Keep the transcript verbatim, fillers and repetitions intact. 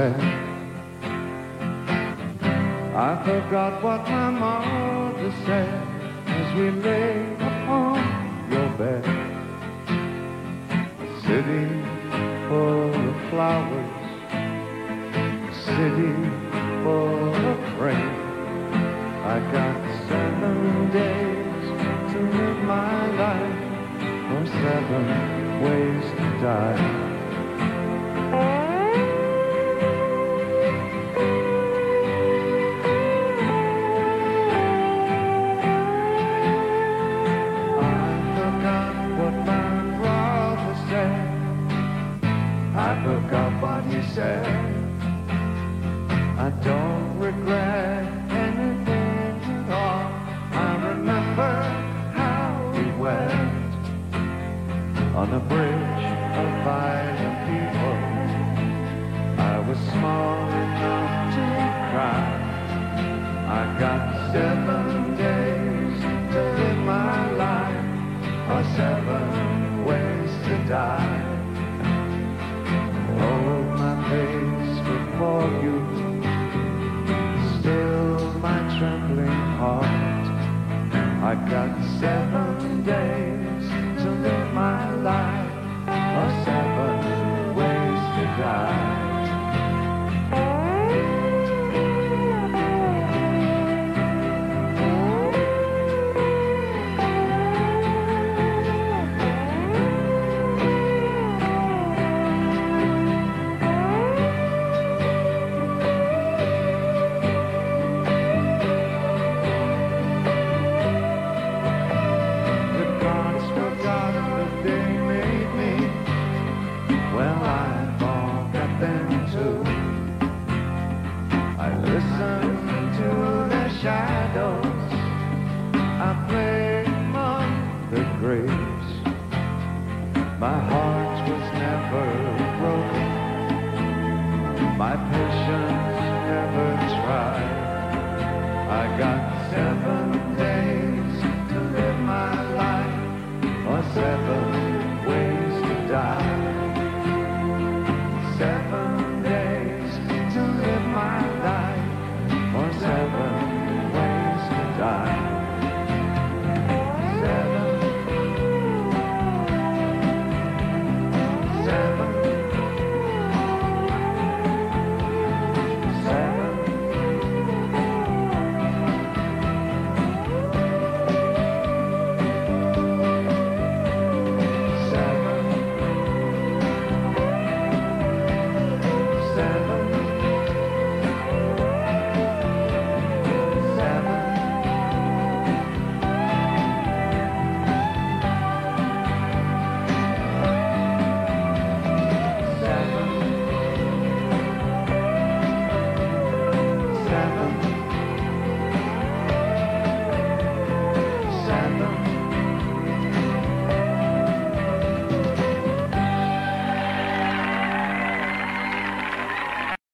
said. I forgot what my mother said as we lay upon your bed. A city full of flowers, a city full of rain. I got seven days to live my life, or seven ways to die. I forgot what he said. I don't regret anything at all. I remember how we wept on the bridge of violent people. I was small enough to cry. I got seven days to live my life, or seven ways to die. Hold my face before you, still my trembling heart. I got seven days